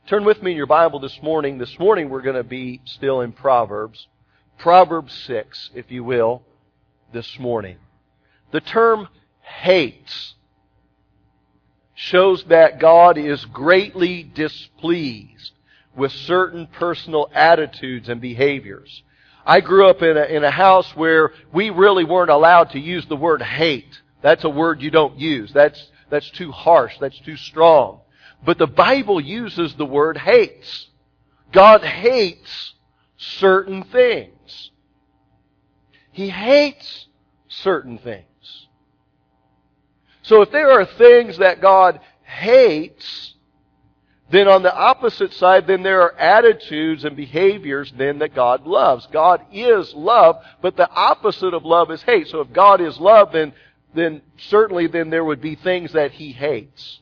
Turn with me in your Bible this morning. This morning we're going to be still in Proverbs. Proverbs 6, if you will, this morning. The term hates shows that God is greatly displeased with certain personal attitudes and behaviors. I grew up in a house where we really weren't allowed to use the word hate. That's a word you don't use. That's too harsh. That's too strong. But the Bible uses the word hates. God hates certain things. He hates certain things. So if there are things that God hates, then on the opposite side, then there are attitudes and behaviors then that God loves. God is love, but the opposite of love is hate. So if God is love, then certainly then there would be things that He hates.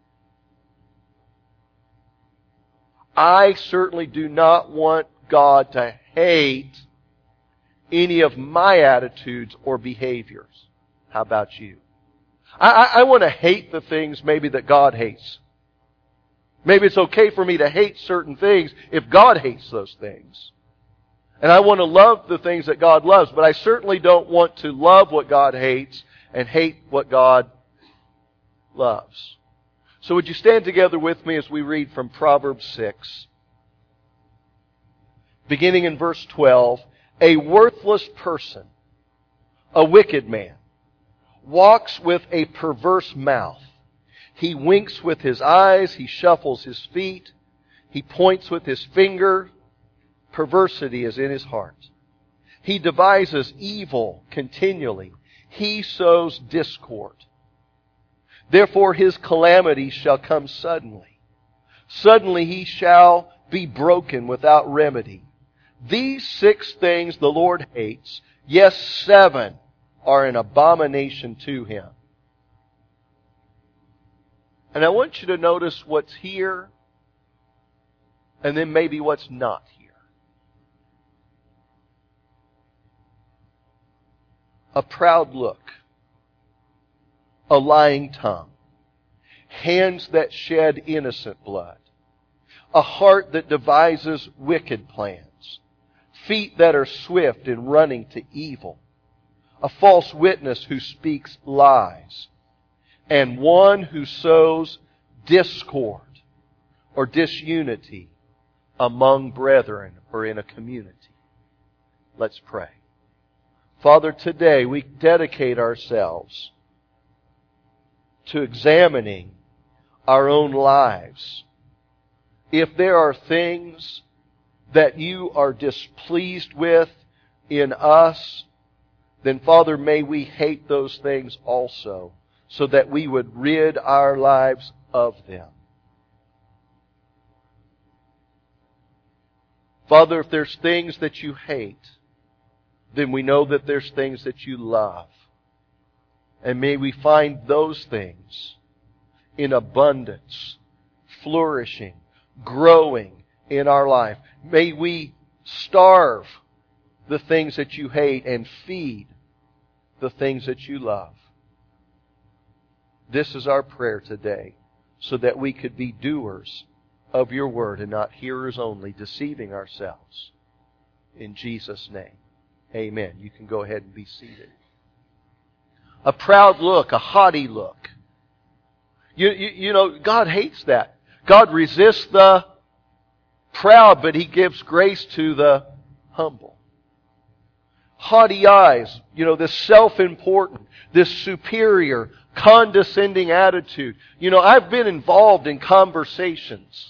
I certainly do not want God to hate any of my attitudes or behaviors. How about you? I want to hate the things maybe that God hates. Maybe it's okay for me to hate certain things if God hates those things. And I want to love the things that God loves, but I certainly don't want to love what God hates and hate what God loves. So would you stand together with me as we read from Proverbs 6, beginning in verse 12. A worthless person, a wicked man, walks with a perverse mouth. He winks with his eyes, he shuffles his feet, he points with his finger. Perversity is in his heart. He devises evil continually. He sows discord. Therefore his calamity shall come suddenly. Suddenly he shall be broken without remedy. These 6 things the Lord hates, yes, 7 are an abomination to Him. And I want you to notice what's here and then maybe what's not here. A proud look, a lying tongue, hands that shed innocent blood, a heart that devises wicked plans, feet that are swift in running to evil, a false witness who speaks lies, and one who sows discord or disunity among brethren or in a community. Let's pray. Father, today we dedicate ourselves to examining our own lives. If there are things that You are displeased with in us, then Father, may we hate those things also, so that we would rid our lives of them. Father, if there's things that You hate, then we know that there's things that You love. And may we find those things in abundance, flourishing, growing in our life. May we starve the things that You hate and feed the things that You love. This is our prayer today, so that we could be doers of Your word and not hearers only, deceiving ourselves. In Jesus' name, amen. You can go ahead and be seated. A proud look, a haughty look. You know, God hates that. God resists the proud, but He gives grace to the humble. Haughty eyes, this self-important, this superior, condescending attitude. I've been involved in conversations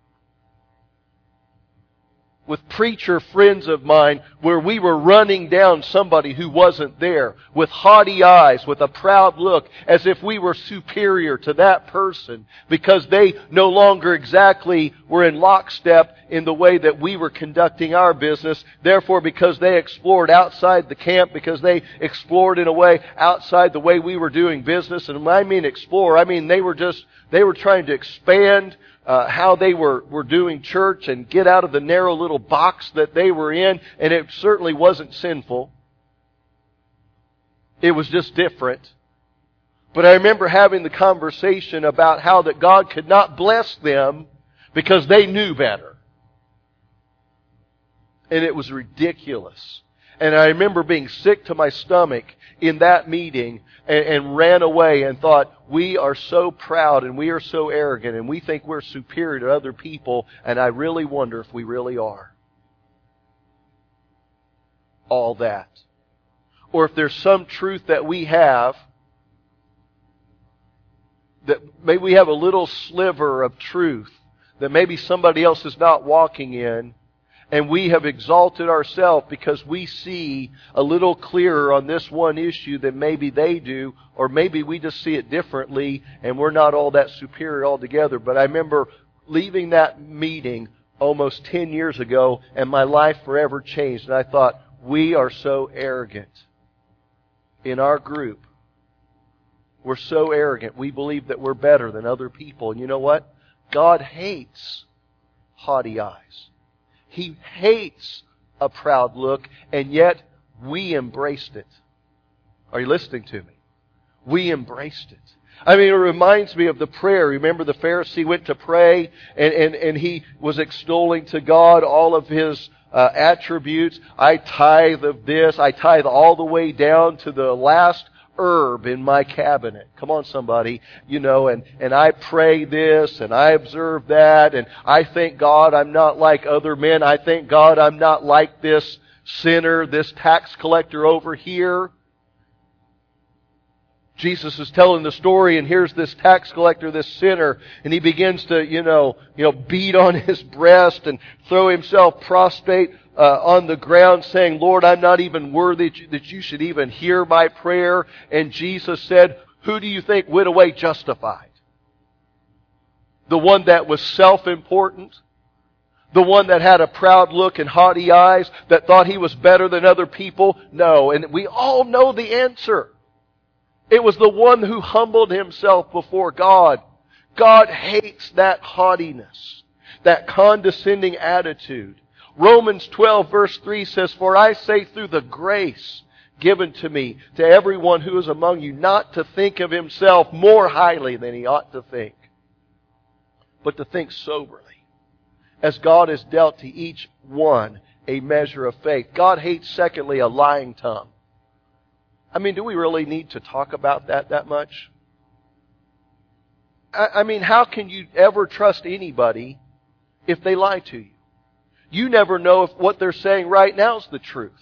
with preacher friends of mine where we were running down somebody who wasn't there with haughty eyes, with a proud look, as if we were superior to that person because they no longer exactly were in lockstep in the way that we were conducting our business. Therefore, because they explored outside the camp, because they explored in a way outside the way we were doing business, and when I mean explore, I mean they were trying to expand how they were doing church and get out of the narrow little box that they were in. And it certainly wasn't sinful. It was just different. But I remember having the conversation about how that God could not bless them because they knew better. And it was ridiculous. And I remember being sick to my stomach in that meeting and ran away and thought, we are so proud and we are so arrogant and we think we're superior to other people, and I really wonder if we really are. All that. Or if there's some truth that we have, that maybe we have a little sliver of truth that maybe somebody else is not walking in, and we have exalted ourselves because we see a little clearer on this one issue than maybe they do, or maybe we just see it differently and we're not all that superior altogether. But I remember leaving that meeting almost 10 years ago, and my life forever changed. And I thought, we are so arrogant in our group. We're so arrogant. We believe that we're better than other people. And you know what? God hates haughty eyes. He hates a proud look, and yet we embraced it. Are you listening to me? We embraced it. I mean, it reminds me of the prayer. Remember, the Pharisee went to pray, and he was extolling to God all of His attributes. I tithe of this. I tithe all the way down to the last herb in my cabinet. Come on, somebody. You know, and I pray this, and I observe that, and I thank God I'm not like other men. I thank God I'm not like this sinner, this tax collector over here. Jesus is telling the story, and here's this tax collector, this sinner, and he begins to, beat on his breast and throw himself prostrate on the ground, saying, Lord, I'm not even worthy that you should even hear my prayer. And Jesus said, who do you think went away justified? The one that was self-important? The one that had a proud look and haughty eyes, that thought he was better than other people? No, and we all know the answer. It was the one who humbled himself before God. God hates that haughtiness, that condescending attitude. Romans 12 verse 3 says, for I say through the grace given to me, to everyone who is among you, not to think of himself more highly than he ought to think, but to think soberly, as God has dealt to each one a measure of faith. God hates, secondly, a lying tongue. I mean, do we really need to talk about that much? I mean, how can you ever trust anybody if they lie to you? You never know if what they're saying right now is the truth.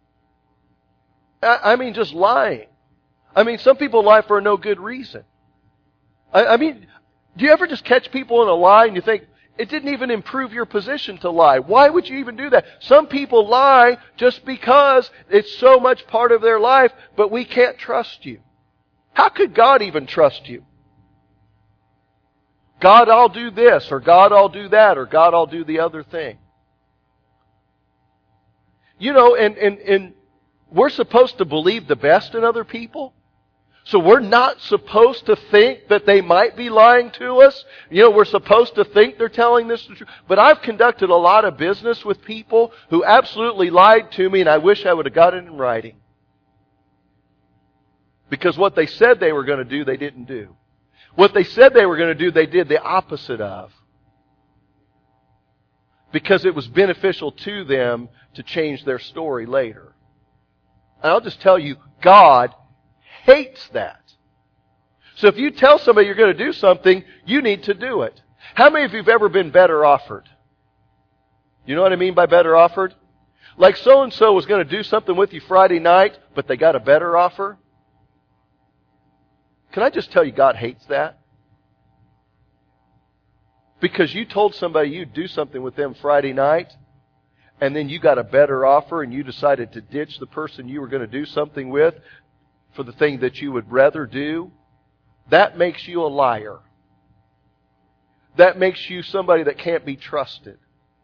I mean, just lying. I mean, some people lie for no good reason. I mean, do you ever just catch people in a lie and you think, it didn't even improve your position to lie? Why would you even do that? Some people lie just because it's so much part of their life, but we can't trust you. How could God even trust you? God, I'll do this, or God, I'll do that, or God, I'll do the other thing. You know, and we're supposed to believe the best in other people. So we're not supposed to think that they might be lying to us. You know, we're supposed to think they're telling us the truth. But I've conducted a lot of business with people who absolutely lied to me, and I wish I would have got it in writing. Because what they said they were going to do, they didn't do. What they said they were going to do, they did the opposite of. Because it was beneficial to them to change their story later. And I'll just tell you, God hates that. So if you tell somebody you're going to do something, you need to do it. How many of you have ever been better offered? You know what I mean by better offered? Like so-and-so was going to do something with you Friday night, but they got a better offer. Can I just tell you, God hates that? Because you told somebody you'd do something with them Friday night, and then you got a better offer, and you decided to ditch the person you were going to do something with for the thing that you would rather do. That makes you a liar. That makes you somebody that can't be trusted.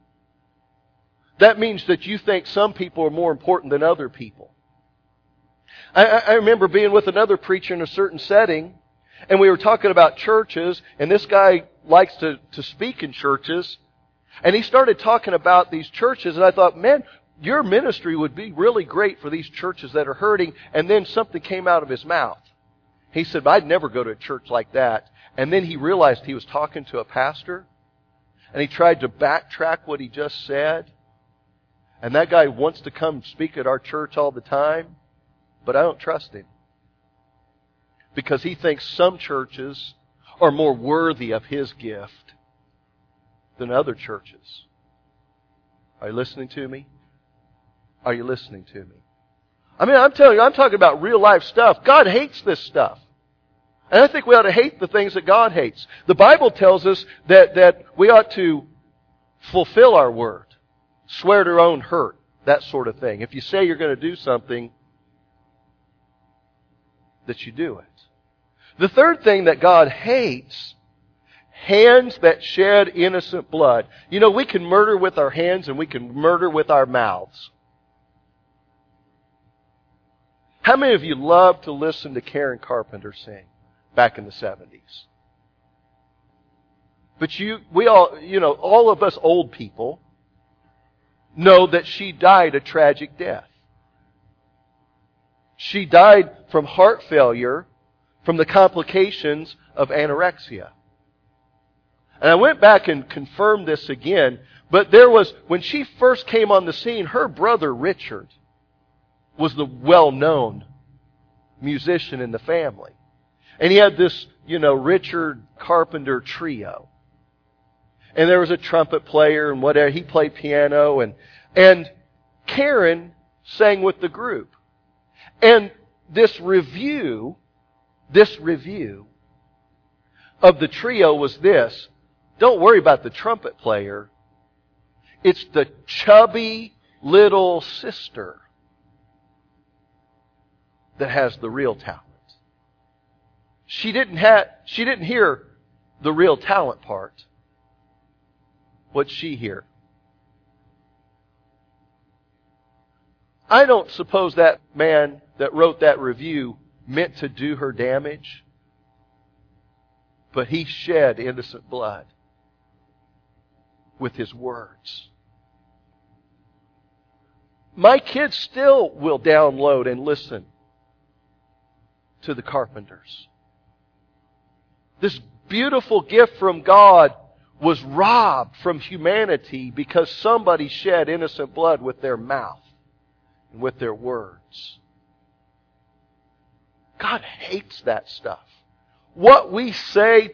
That means that you think some people are more important than other people. I remember being with another preacher in a certain setting, and we were talking about churches, and this guy likes to speak in churches, and he started talking about these churches, and I thought, man, your ministry would be really great for these churches that are hurting. And then something came out of his mouth. He said, I'd never go to a church like that. And then he realized he was talking to a pastor. and he tried to backtrack what he just said. And that guy wants to come speak at our church all the time, but I don't trust him. Because he thinks some churches are more worthy of his gift than other churches. Are you listening to me? Are you listening to me? I mean, I'm telling you, I'm talking about real life stuff. God hates this stuff. And I think we ought to hate the things that God hates. The Bible tells us that we ought to fulfill our word. Swear to our own hurt. That sort of thing. If you say you're going to do something, that you do it. The third thing that God hates, hands that shed innocent blood. You know, we can murder with our hands and we can murder with our mouths. How many of you loved to listen to Karen Carpenter sing back in the 70s? But we all, all of us old people know that she died a tragic death. She died from heart failure from the complications of anorexia. And I went back and confirmed this again, but when she first came on the scene, her brother Richard was the well-known musician in the family. And he had this, Richard Carpenter trio. And there was a trumpet player and whatever. He played piano and Karen sang with the group. And this review of the trio was this: don't worry about the trumpet player. It's the chubby little sister that has the real talent. She didn't hear the real talent part. What'd she hear? I don't suppose that man that wrote that review meant to do her damage, but he shed innocent blood with his words. My kids still will download and listen to the Carpenters. This beautiful gift from God was robbed from humanity because somebody shed innocent blood with their mouth and with their words. God hates that stuff. What we say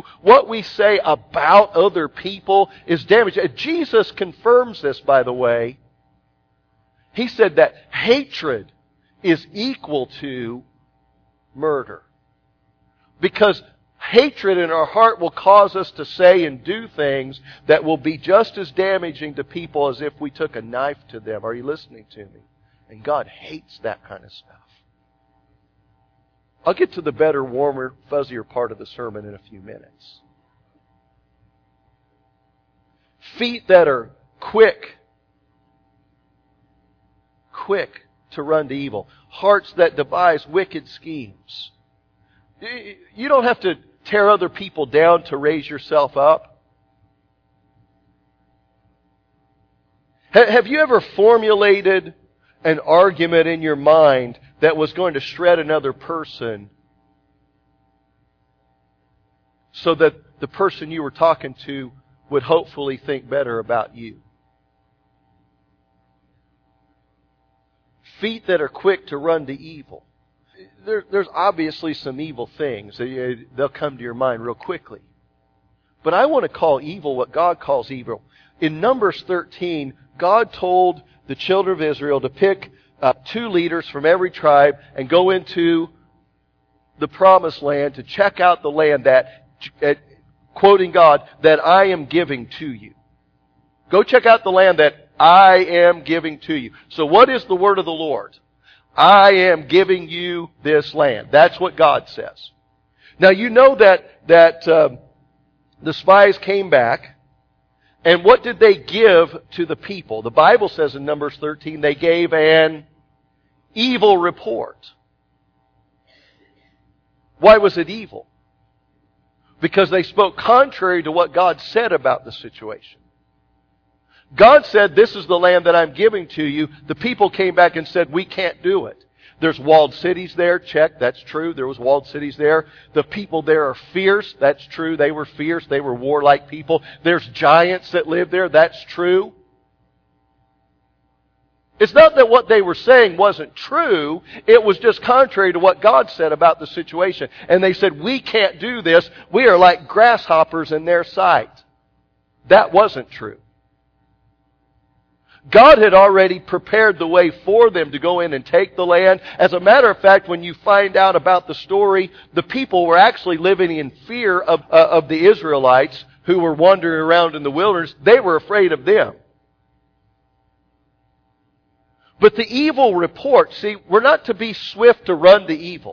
about other people is damage. Jesus confirms this, by the way. He said that hatred is equal to murder. Because hatred in our heart will cause us to say and do things that will be just as damaging to people as if we took a knife to them. Are you listening to me? And God hates that kind of stuff. I'll get to the better, warmer, fuzzier part of the sermon in a few minutes. Feet that are quick to run to evil. Hearts that devise wicked schemes. You don't have to tear other people down to raise yourself up. Have you ever formulated an argument in your mind that was going to shred another person so that the person you were talking to would hopefully think better about you? Feet that are quick to run to evil. There's obviously some evil things. They'll come to your mind real quickly. But I want to call evil what God calls evil. In Numbers 13, God told the children of Israel to pick 2 leaders from every tribe and go into the promised land to check out the land that, quoting God, that I am giving to you. Go check out the land that I am giving to you. So what is the word of the Lord? I am giving you this land. That's what God says. Now you know that the spies came back, and what did they give to the people? The Bible says in Numbers 13 they gave an evil report. Why was it evil? Because they spoke contrary to what God said about the situation. God said, this is the land that I'm giving to you. The people came back and said, we can't do it. There's walled cities there. Check, that's true. There was walled cities there. The people there are fierce. That's true. They were fierce. They were warlike people. There's giants that live there. That's true. It's not that what they were saying wasn't true. It was just contrary to what God said about the situation. And they said, we can't do this. We are like grasshoppers in their sight. That wasn't true. God had already prepared the way for them to go in and take the land. As a matter of fact, when you find out about the story, the people were actually living in fear of the Israelites who were wandering around in the wilderness. They were afraid of them. But the evil report, see, we're not to be swift to run the evil.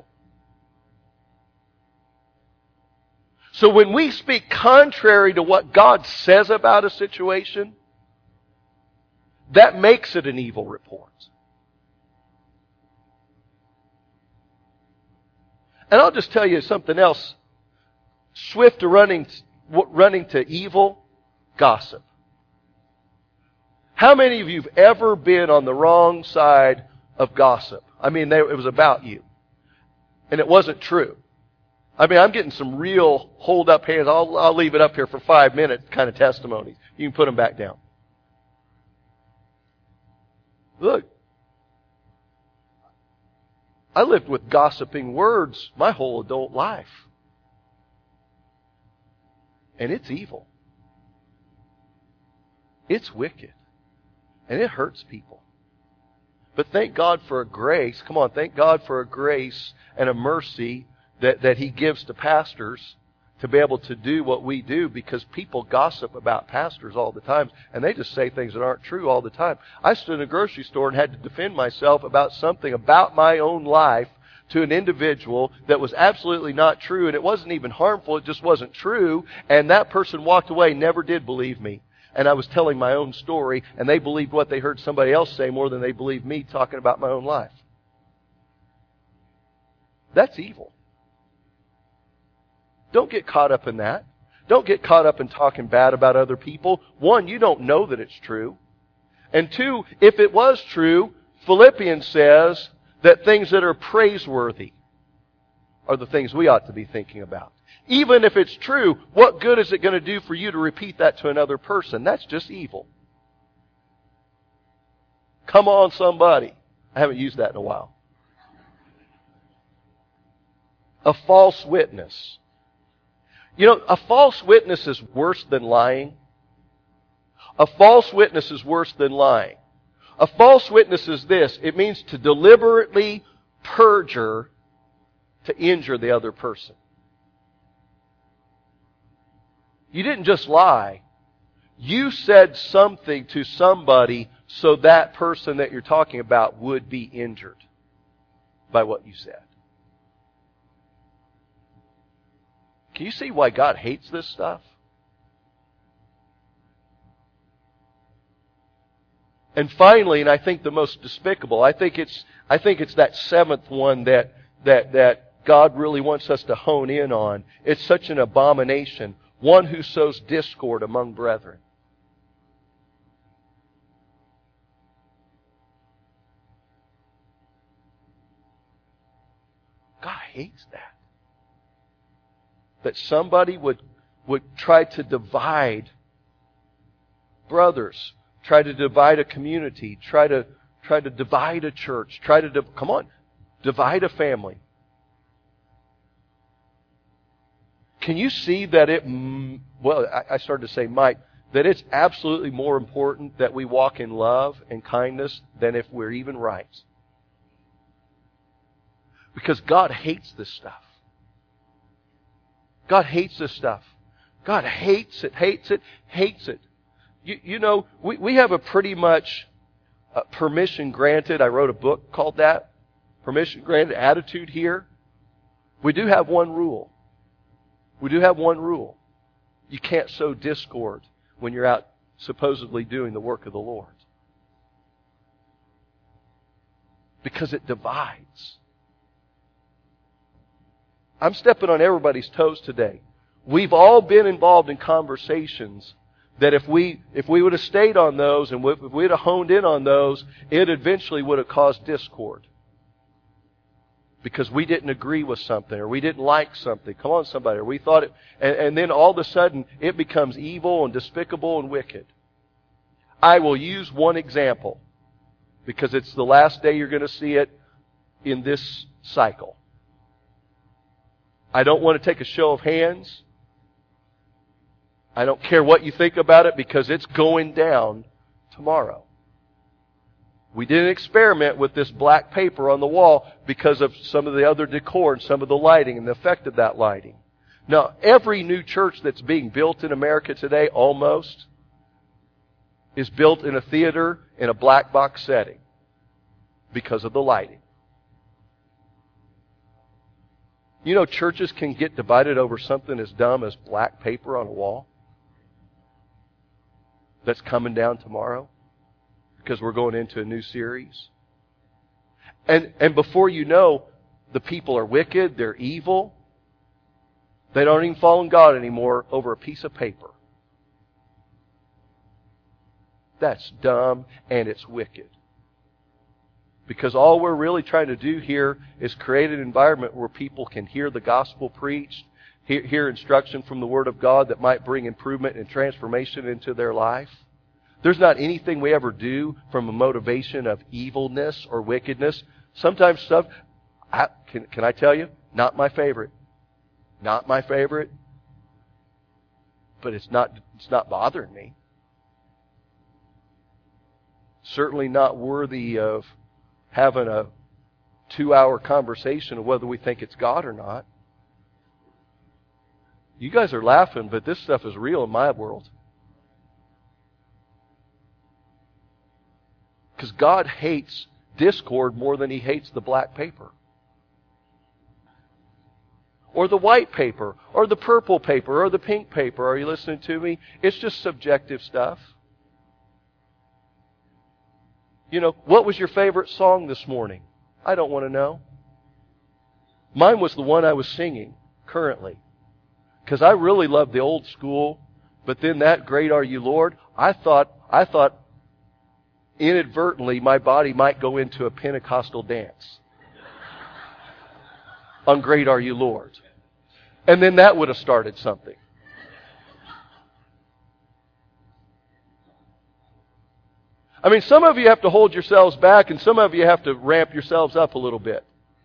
So when we speak contrary to what God says about a situation, that makes it an evil report. And I'll just tell you something else. Swift to running to evil, gossip. How many of you have ever been on the wrong side of gossip? I mean, it was about you. And it wasn't true. I mean, I'm getting some real hold up hands. I'll leave it up here for 5 minutes kind of testimonies. You can put them back down. Look, I lived with gossiping words my whole adult life. And it's evil. It's wicked. And it hurts people. But thank God for a grace. Come on, thank God for a grace and a mercy that He gives to pastors to be able to do what we do, because people gossip about pastors all the time and they just say things that aren't true all the time. I stood in a grocery store and had to defend myself about something about my own life to an individual that was absolutely not true, and it wasn't even harmful, it just wasn't true, and that person walked away, never did believe me. And I was telling my own story, and they believed what they heard somebody else say more than they believed me talking about my own life. That's evil. Don't get caught up in that. Don't get caught up in talking bad about other people. One, you don't know that it's true. And two, if it was true, Philippians says that things that are praiseworthy are the things we ought to be thinking about. Even if it's true, what good is it going to do for you to repeat that to another person? That's just evil. Come on, somebody. I haven't used that in a while. A false witness. You know, a false witness is worse than lying. A false witness is worse than lying. A false witness is this. It means to deliberately perjure to injure the other person. You didn't just lie. You said something to somebody so that person that you're talking about would be injured by what you said. Can you see why God hates this stuff? And finally, and I think the most despicable, I think it's that seventh one that God really wants us to hone in on. It's such an abomination. One who sows discord among brethren. God hates that. That somebody would try to divide brothers, try to divide a community, try to divide a church, divide a family. Can you see that I started to say might, that it's absolutely more important that we walk in love and kindness than if we're even right. Because God hates this stuff. God hates this stuff. God hates it, hates it, hates it. You know, we have a pretty much permission granted, I wrote a book called that, permission granted attitude here. We do have one rule. We do have one rule. You can't sow discord when you're out supposedly doing the work of the Lord. Because it divides. I'm stepping on everybody's toes today. We've all been involved in conversations that if we would have stayed on those and if we would have honed in on those, it eventually would have caused discord. because we didn't agree with something or we didn't like something. Come on, somebody. Or we thought it, and then all of a sudden it becomes evil and despicable and wicked. I will use one example because it's the last day you're going to see it in this cycle. I don't want to take a show of hands. I don't care what you think about it because it's going down tomorrow. We didn't experiment with this black paper on the wall because of some of the other decor and some of the lighting and the effect of that lighting. Now, every new church that's being built in America today, almost, is built in a theater in a black box setting because of the lighting. You know, churches can get divided over something as dumb as black paper on a wall that's coming down tomorrow because we're going into a new series. And before you know, the people are wicked, they're evil. They don't even follow in God anymore over a piece of paper. That's dumb and it's wicked. Because all we're really trying to do here is create an environment where people can hear the gospel preached, hear instruction from the Word of God that might bring improvement and transformation into their life. There's not anything we ever do from a motivation of evilness or wickedness. Sometimes stuff, can I tell you, not my favorite. Not my favorite. But it's not bothering me. Certainly not worthy of having a 2-hour conversation of whether we think it's God or not. You guys are laughing, but this stuff is real in my world. Because God hates discord more than He hates the black paper. Or the white paper, or the purple paper, or the pink paper. Are you listening to me? It's just subjective stuff. You know, what was your favorite song this morning? I don't want to know. Mine was the one I was singing currently. Because I really loved the old school, but then that Great Are You Lord, I thought inadvertently my body might go into a Pentecostal dance on Great Are You Lord. And then that would have started something. I mean, some of you have to hold yourselves back, and some of you have to ramp yourselves up a little bit.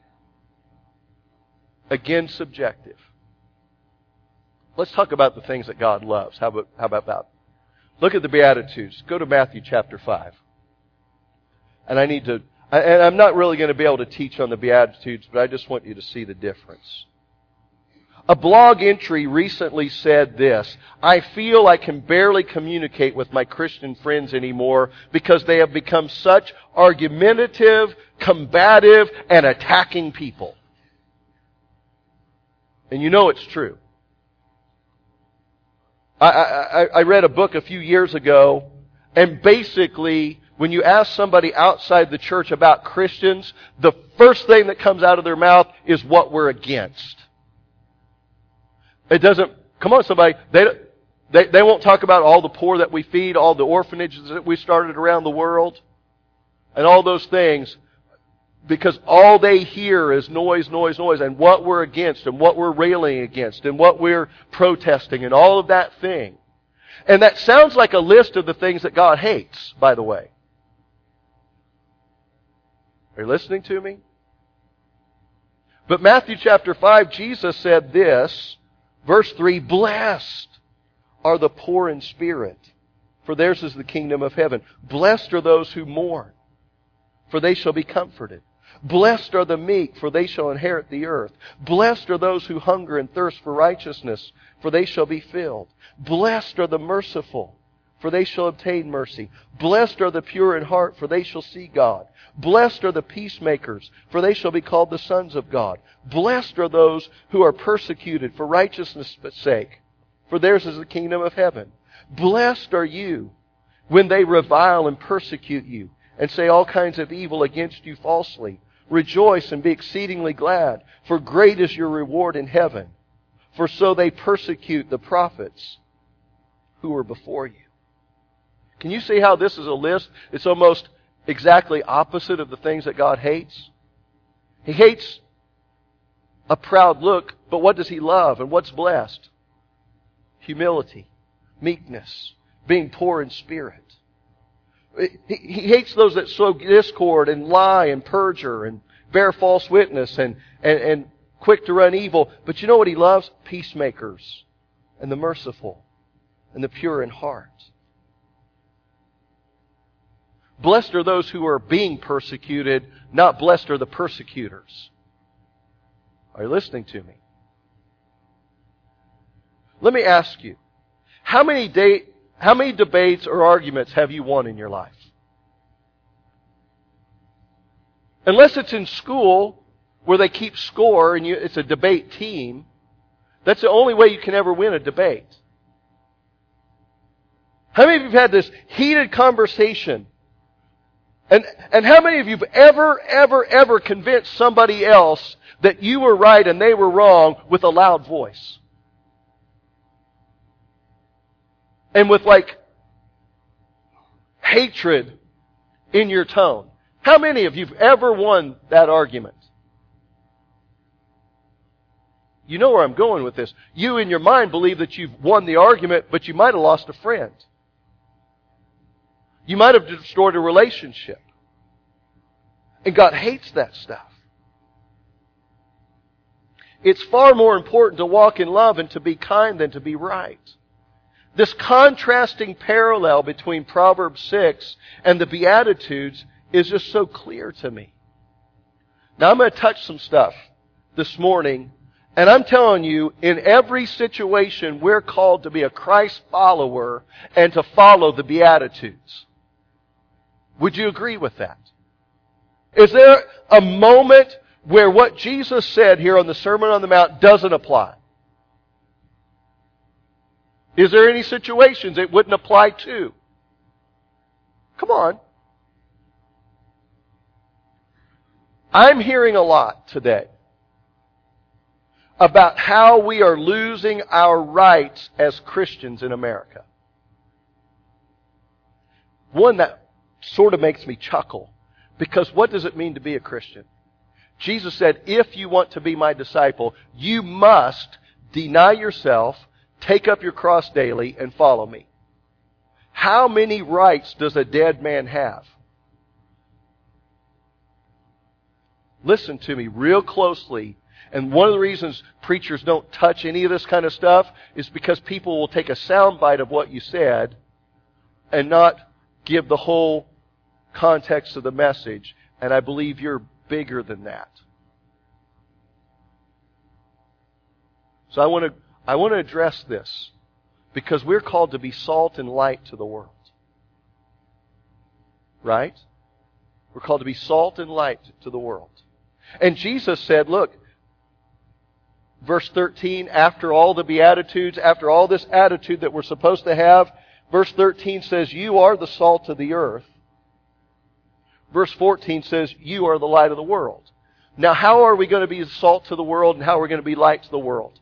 Again, subjective. Let's talk about the things that God loves. How about that? Look at the Beatitudes. Go to Matthew chapter 5. And I'm not really going to be able to teach on the Beatitudes, but I just want you to see the difference. A blog entry recently said this: I feel I can barely communicate with my Christian friends anymore because they have become such argumentative, combative, and attacking people. And you know it's true. I read a book a few years ago, and basically, when you ask somebody outside the church about Christians, the first thing that comes out of their mouth is what we're against. It doesn't, come on somebody, they won't talk about all the poor that we feed, all the orphanages that we started around the world, and all those things, because all they hear is noise, noise, noise, and what we're against, and what we're railing against, and what we're protesting, and all of that thing. And that sounds like a list of the things that God hates, by the way. Are you listening to me? But Matthew chapter 5, Jesus said this, verse 3, blessed are the poor in spirit, for theirs is the kingdom of heaven. Blessed are those who mourn, for they shall be comforted. Blessed are the meek, for they shall inherit the earth. Blessed are those who hunger and thirst for righteousness, for they shall be filled. Blessed are the merciful, for they shall obtain mercy. Blessed are the pure in heart, for they shall see God. Blessed are the peacemakers, for they shall be called the sons of God. Blessed are those who are persecuted for righteousness' sake, for theirs is the kingdom of heaven. Blessed are you when they revile and persecute you, and say all kinds of evil against you falsely. Rejoice and be exceedingly glad, for great is your reward in heaven. For so they persecute the prophets who were before you. Can you see how this is a list? It's almost exactly opposite of the things that God hates. He hates a proud look, but what does he love and what's blessed? Humility, meekness, being poor in spirit. He hates those that sow discord and lie and perjure and bear false witness and quick to run evil. But you know what he loves? Peacemakers and the merciful and the pure in heart. Blessed are those who are being persecuted, not blessed are the persecutors. Are you listening to me? Let me ask you, how many debates or arguments have you won in your life? Unless it's in school where they keep score and it's a debate team, that's the only way you can ever win a debate. How many of you have had this heated conversation? And how many of you have ever convinced somebody else that you were right and they were wrong with a loud voice? And with hatred in your tone. How many of you have ever won that argument? You know where I'm going with this. You in your mind believe that you've won the argument, but you might have lost a friend. You might have destroyed a relationship. And God hates that stuff. It's far more important to walk in love and to be kind than to be right. This contrasting parallel between Proverbs 6 and the Beatitudes is just so clear to me. Now I'm going to touch some stuff this morning, and I'm telling you, in every situation we're called to be a Christ follower and to follow the Beatitudes. Would you agree with that? Is there a moment where what Jesus said here on the Sermon on the Mount doesn't apply? Is there any situations it wouldn't apply to? Come on. I'm hearing a lot today about how we are losing our rights as Christians in America. One that sort of makes me chuckle, because what does it mean to be a Christian? Jesus said, if you want to be my disciple, you must deny yourself, take up your cross daily, and follow me. How many rights does a dead man have? Listen to me real closely. And one of the reasons preachers don't touch any of this kind of stuff is because people will take a soundbite of what you said and not give the whole context of the message. And I believe you're bigger than that. So I want to address this because we're called to be salt and light to the world. Right? We're called to be salt and light to the world. And Jesus said, look, verse 13, after all the Beatitudes, after all this attitude that we're supposed to have, verse 13 says, you are the salt of the earth. Verse 14 says, you are the light of the world. Now, how are we going to be salt to the world and how are we going to be light to the world?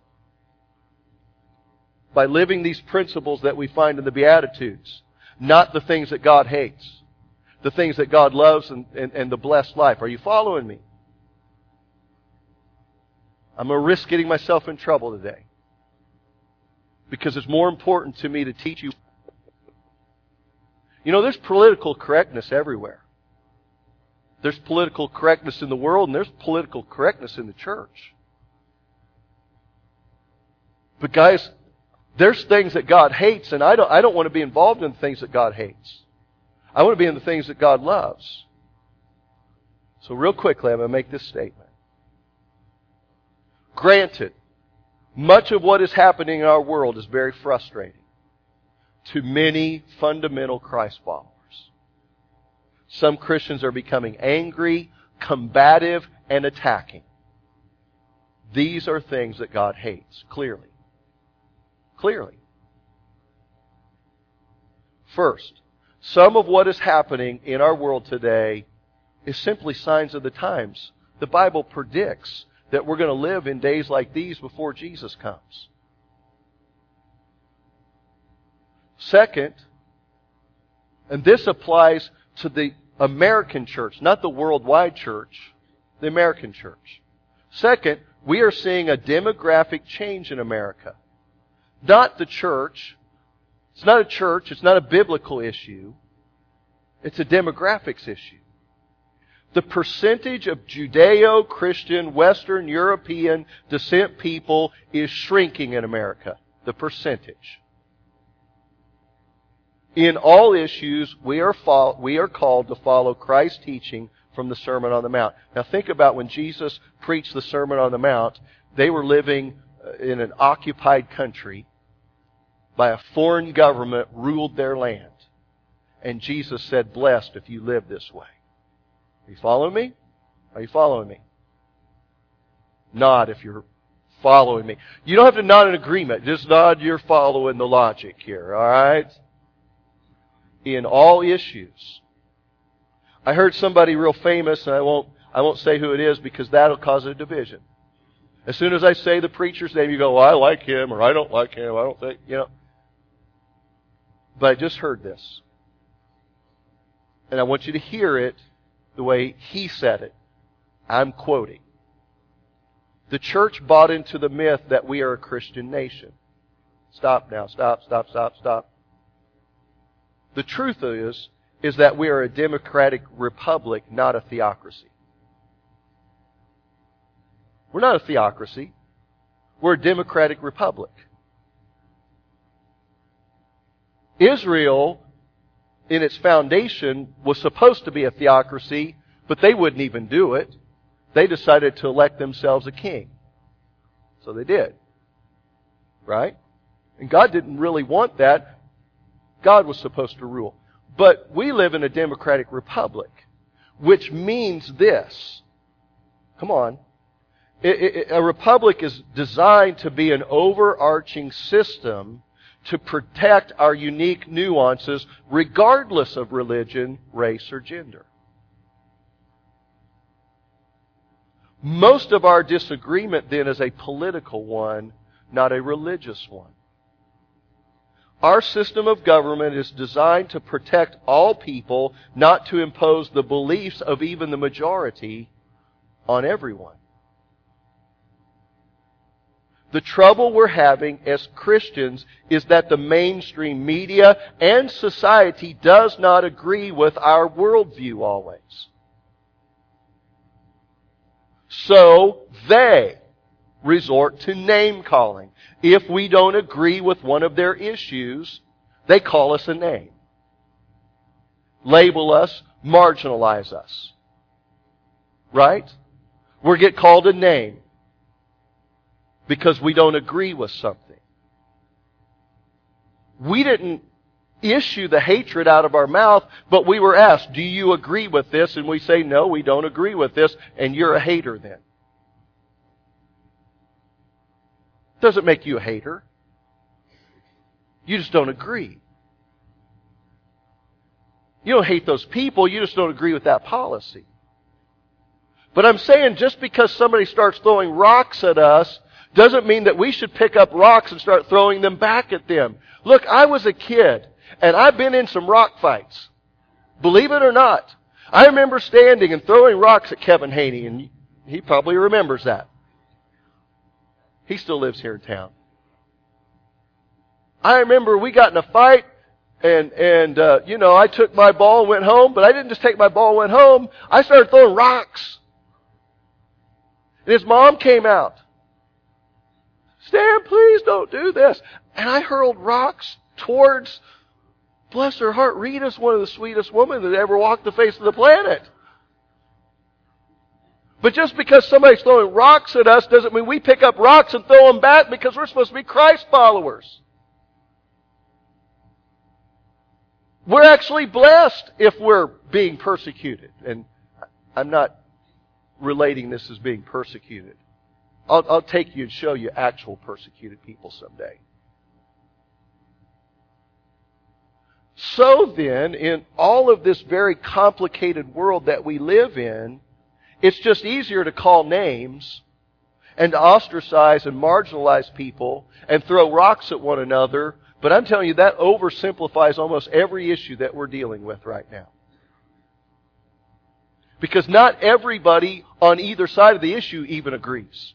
By living these principles that we find in the Beatitudes. Not the things that God hates. The things that God loves and the blessed life. Are you following me? I'm going to risk getting myself in trouble today. Because it's more important to me to teach you. You know, there's political correctness everywhere. There's political correctness in the world and there's political correctness in the church. But guys, there's things that God hates, and I don't want to be involved in the things that God hates. I want to be in the things that God loves. So real quickly, I'm going to make this statement. Granted, much of what is happening in our world is very frustrating to many fundamental Christ followers. Some Christians are becoming angry, combative, and attacking. These are things that God hates, clearly. Clearly. First, some of what is happening in our world today is simply signs of the times. The Bible predicts that we're going to live in days like these before Jesus comes. Second, and this applies to the American church, not the worldwide church, the American church. Second, we are seeing a demographic change in America. Not the church. It's not a church. It's not a biblical issue. It's a demographics issue. The percentage of Judeo-Christian, Western European descent people is shrinking in America. The percentage. In all issues, we are called to follow Christ's teaching from the Sermon on the Mount. Now think about when Jesus preached the Sermon on the Mount, they were living in an occupied country by a foreign government ruled their land. And Jesus said, "Blessed if you live this way." Are you following me? Are you following me? Nod if you're following me. You don't have to nod in agreement. Just nod you're following the logic here, all right? In all issues. I heard somebody real famous, and I won't say who it is because that'll cause a division. As soon as I say the preacher's name, you go, "Well, I like him," or "I don't like him," "I don't think," But I just heard this. And I want you to hear it the way he said it. I'm quoting. The church bought into the myth that we are a Christian nation. Stop now. Stop. The truth is that we are a democratic republic, not a theocracy. We're not a theocracy. We're a democratic republic. Israel, in its foundation, was supposed to be a theocracy, but they wouldn't even do it. They decided to elect themselves a king. So they did. Right? And God didn't really want that. God was supposed to rule. But we live in a democratic republic, which means this. Come on. A republic is designed to be an overarching system to protect our unique nuances regardless of religion, race, or gender. Most of our disagreement then is a political one, not a religious one. Our system of government is designed to protect all people, not to impose the beliefs of even the majority on everyone. The trouble we're having as Christians is that the mainstream media and society does not agree with our worldview always. So they resort to name calling. If we don't agree with one of their issues, they call us a name. Label us, marginalize us. Right? We get called a name because we don't agree with something. We didn't issue the hatred out of our mouth, but we were asked, "Do you agree with this?" And we say, "No, we don't agree with this," and you're a hater then. Doesn't make you a hater. You just don't agree. You don't hate those people, you just don't agree with that policy. But I'm saying just because somebody starts throwing rocks at us doesn't mean that we should pick up rocks and start throwing them back at them. Look, I was a kid, and I've been in some rock fights. Believe it or not. I remember standing and throwing rocks at Kevin Haney, and he probably remembers that. He still lives here in town. I remember we got in a fight, and I took my ball and went home, but I didn't just take my ball and went home. I started throwing rocks. And his mom came out. "Stan, please don't do this." And I hurled rocks towards, bless her heart, Rita's one of the sweetest women that ever walked the face of the planet. But just because somebody's throwing rocks at us doesn't mean we pick up rocks and throw them back, because we're supposed to be Christ followers. We're actually blessed if we're being persecuted. And I'm not relating this as being persecuted. I'll take you and show you actual persecuted people someday. So then, in all of this very complicated world that we live in, it's just easier to call names and to ostracize and marginalize people and throw rocks at one another. But I'm telling you, that oversimplifies almost every issue that we're dealing with right now. Because not everybody on either side of the issue even agrees.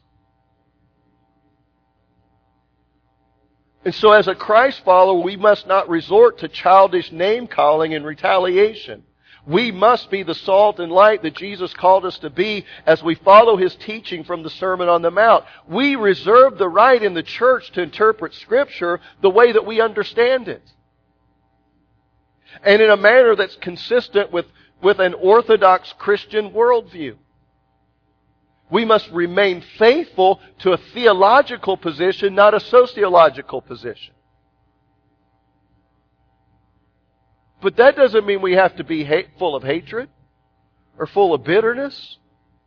And so as a Christ follower, we must not resort to childish name-calling and retaliation. We must be the salt and light that Jesus called us to be as we follow His teaching from the Sermon on the Mount. We reserve the right in the church to interpret Scripture the way that we understand it. And in a manner that's consistent with an orthodox Christian worldview. We must remain faithful to a theological position, not a sociological position. But that doesn't mean we have to be full of hatred or full of bitterness.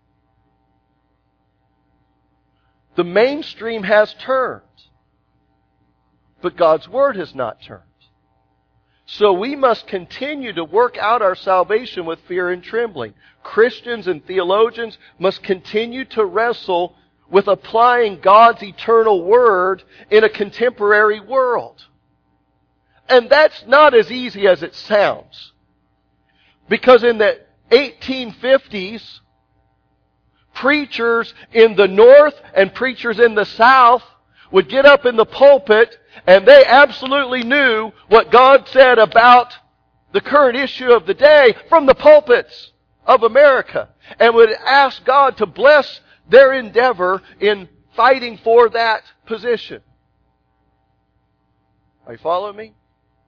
The mainstream has turned, but God's Word has not turned. So we must continue to work out our salvation with fear and trembling. Christians and theologians must continue to wrestle with applying God's eternal Word in a contemporary world. And that's not as easy as it sounds. Because in the 1850s, preachers in the North and preachers in the South would get up in the pulpit and they absolutely knew what God said about the current issue of the day from the pulpits of America, and would ask God to bless their endeavor in fighting for that position. Are you following me?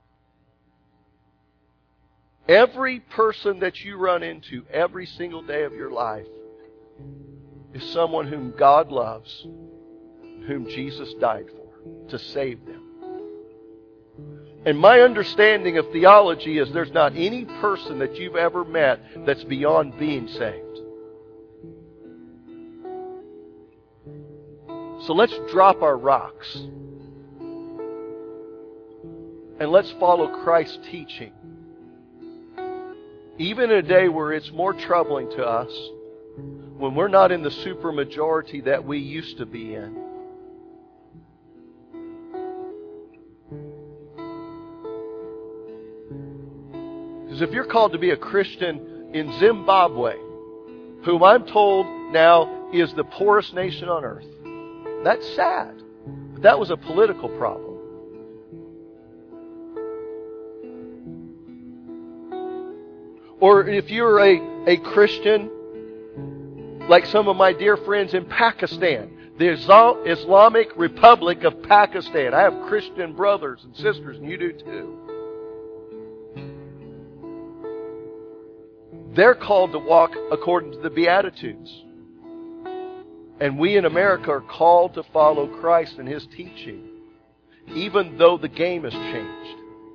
Every person that you run into every single day of your life is someone whom God loves, whom Jesus died for, to save them. And my understanding of theology is there's not any person that you've ever met that's beyond being saved. So let's drop our rocks. And let's follow Christ's teaching. Even in a day where it's more troubling to us, when we're not in the supermajority that we used to be in. Because if you're called to be a Christian in Zimbabwe, whom I'm told now is the poorest nation on earth, that's sad. But that was a political problem. Or if you're a Christian, like some of my dear friends in Pakistan, the Islamic Republic of Pakistan. I have Christian brothers and sisters, and you do too. They're called to walk according to the Beatitudes. And we in America are called to follow Christ and His teaching, even though the game has changed.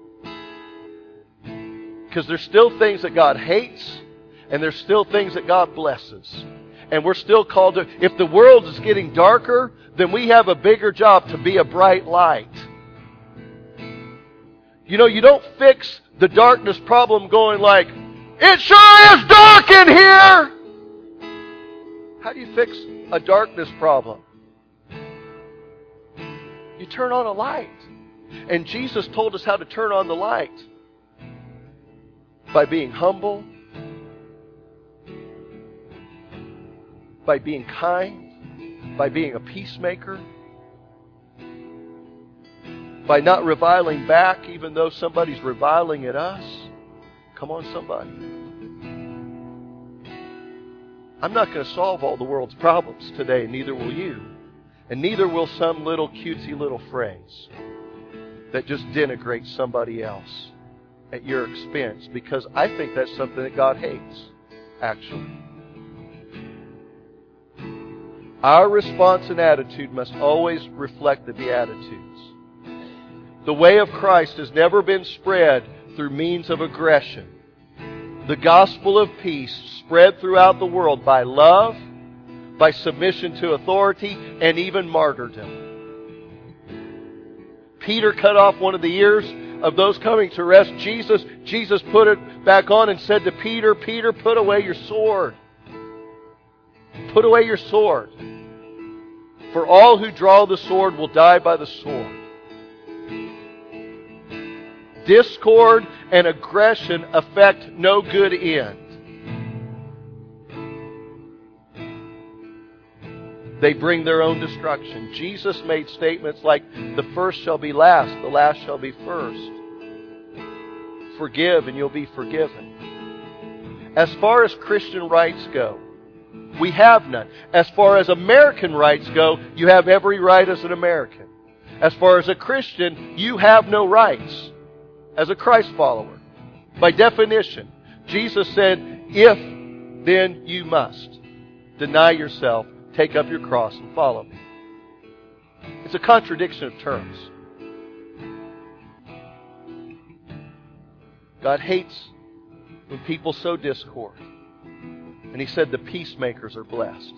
Because there's still things that God hates, and there's still things that God blesses. And we're still called to, if the world is getting darker, then we have a bigger job to be a bright light. You know, you don't fix the darkness problem going like, it sure is dark in here! How do you fix a darkness problem? You turn on a light. And Jesus told us how to turn on the light. By being humble, by being kind, by being a peacemaker, by not reviling back even though somebody's reviling at us. Come on, somebody. I'm not going to solve all the world's problems today, neither will you. And neither will some little cutesy little phrase that just denigrates somebody else at your expense, because I think that's something that God hates, actually. Our response and attitude must always reflect the Beatitudes. The way of Christ has never been spread through means of aggression. The gospel of peace spread throughout the world by love, by submission to authority, and even martyrdom. Peter cut off one of the ears of those coming to arrest Jesus. Jesus put it back on and said to Peter, Peter, put away your sword. Put away your sword. For all who draw the sword will die by the sword. Discord and aggression affect no good end. they bring their own destruction. Jesus made statements like, the first shall be last, the last shall be first. Forgive and you'll be forgiven. As far as Christian rights go, we have none. As far as American rights go, you have every right as an American. As far as a Christian, you have no rights as a Christ follower. By definition, Jesus said, if, then you must. Deny yourself, take up your cross, and follow me. It's a contradiction of terms. God hates when people sow discord. And He said the peacemakers are blessed.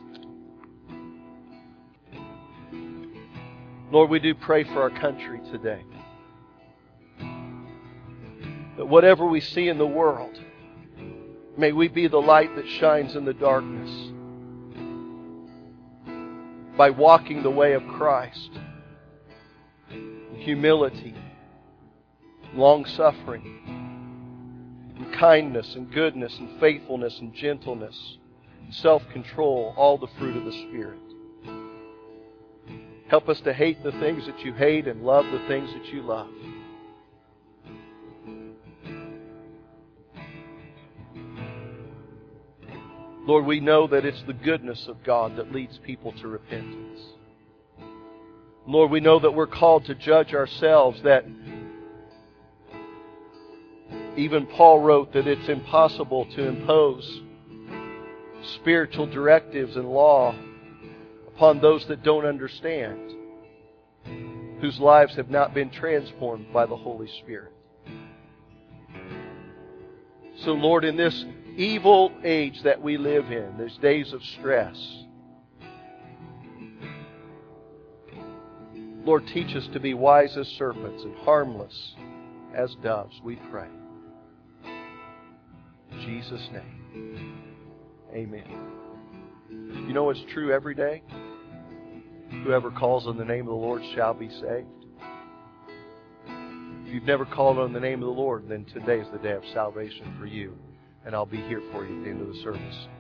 Lord, we do pray for our country today. That whatever we see in the world, may we be the light that shines in the darkness by walking the way of Christ. Humility, long-suffering, and kindness and goodness and faithfulness and gentleness, and self-control, all the fruit of the Spirit. Help us to hate the things that you hate and love the things that you love. Lord, we know that it's the goodness of God that leads people to repentance. Lord, we know that we're called to judge ourselves, that even Paul wrote that it's impossible to impose spiritual directives and law upon those that don't understand, whose lives have not been transformed by the Holy Spirit. So, Lord, in this evil age that we live in, these days of stress, Lord, teach us to be wise as serpents and harmless as doves, we pray. In Jesus' name, amen. You know what's true every day? Whoever calls on the name of the Lord shall be saved. If you've never called on the name of the Lord, then today is the day of salvation for you. And I'll be here for you at the end of the service.